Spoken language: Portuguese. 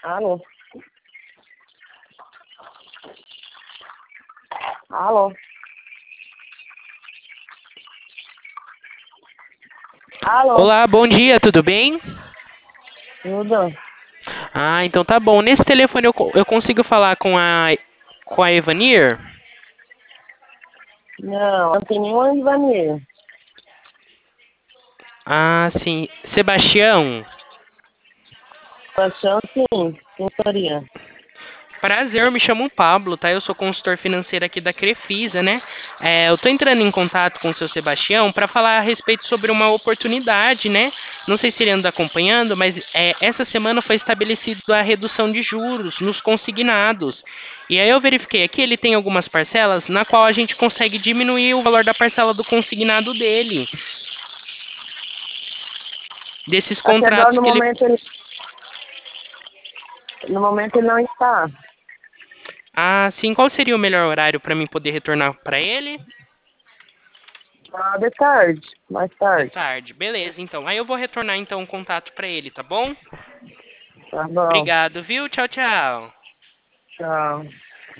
Alô? Alô? Alô? Olá, bom dia, tudo bem? Tudo? Ah, então tá bom. Nesse telefone eu consigo falar com a Evanir? Não tem nenhuma Ivanir. Ah, sim. Sebastião? Paixão, sim. Consultoria. Prazer, eu me chamo Pablo, tá? Eu sou consultor financeiro aqui da Crefisa, né? Eu tô entrando em contato com o seu Sebastião para falar a respeito sobre uma oportunidade, né? Não sei se ele anda acompanhando, mas essa semana foi estabelecido a redução de juros nos consignados. E aí eu verifiquei aqui, ele tem algumas parcelas na qual a gente consegue diminuir o valor da parcela do consignado dele, desses Até agora, contratos que ele. no momento ele não está. Ah, sim. Qual seria o melhor horário para mim poder retornar para ele? Ah, de tarde. Mais De tarde. tarde, beleza, então. Aí eu vou retornar então o contato pra ele, tá bom? Tá bom. Obrigado, viu? Tchau, tchau. Tchau.